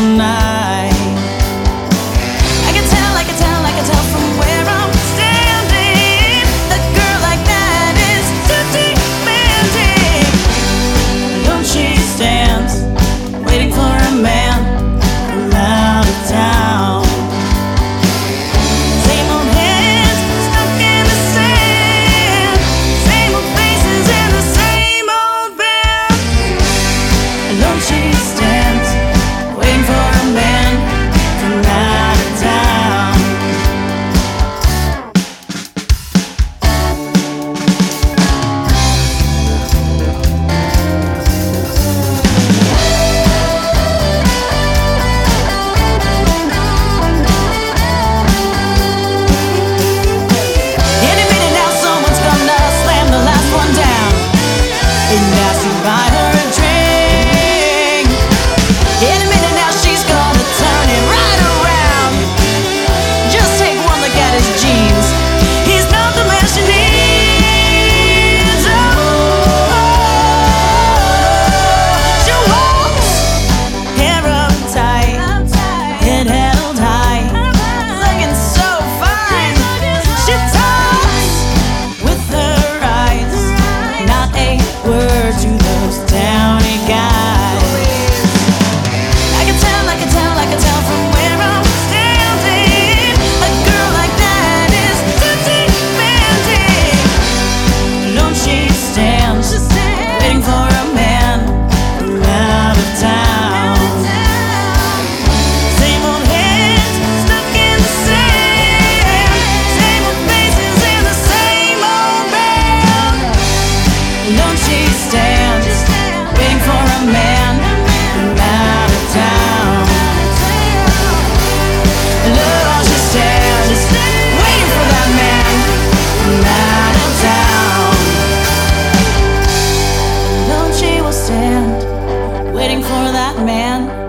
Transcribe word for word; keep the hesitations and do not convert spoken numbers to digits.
night. I can tell, I can tell, I can tell from where I'm standing. A girl like that is too demanding. Alone she stands, waiting for a man from out of town. Same old hands stuck in the sand, same old faces in the same old bed. Alone she stands, waiting for a man from out of town. Any minute now someone's gonna slam the last one down and ask you to buy her a drink. Any minute now she's gonna turn it right around. Just take one look at his jeans, he's not the man she needs. Oh, she walks, hair up tight, head held high, looking so fine. She talks with her eyes, not a word to those downy guys. I can tell, I can tell, I can tell from where I'm standing. A girl like that is too demanding. Alone she stands, waiting for a man from out of town. Same old hands stuck in the sand, same old faces in the same old bed. Alone she stands, waiting for a man from out of town. Alone she stands, waiting for that man from out of town. Alone she will stand, waiting for that man